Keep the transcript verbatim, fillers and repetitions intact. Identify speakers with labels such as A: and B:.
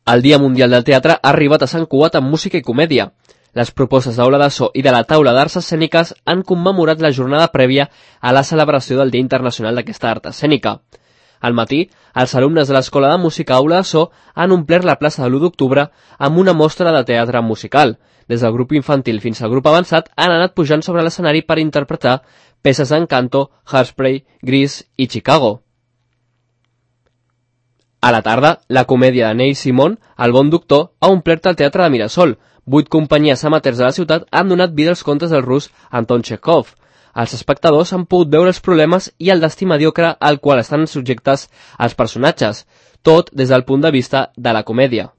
A: El Dia Mundial del Teatre ha arribat a Sant Cugat amb música i comèdia. Les propostes d'Aula de So i de la Taula d'Arts Escèniques han commemorat la jornada prèvia a la celebració del Dia Internacional d'aquesta art escènica. Al matí, els alumnes de l'Escola de Música Aula de So han omplert la plaça de l'u d'octubre amb una mostra de teatre musical. Des del grup infantil fins al grup avançat han anat pujant sobre l'escenari per interpretar peces d'Encanto, Hairspray, Grease i Chicago. A la tarda, la comèdia de Neil Simon, El bon doctor, ha omplert el teatre de Mirasol. Vuit companyies amateurs de la ciutat han donat vida als contes del rus Anton Chekhov. Els espectadors han pogut veure els problemes i el destí mediocre al qual estan subjectes els personatges, tot des del punt de vista de la comèdia.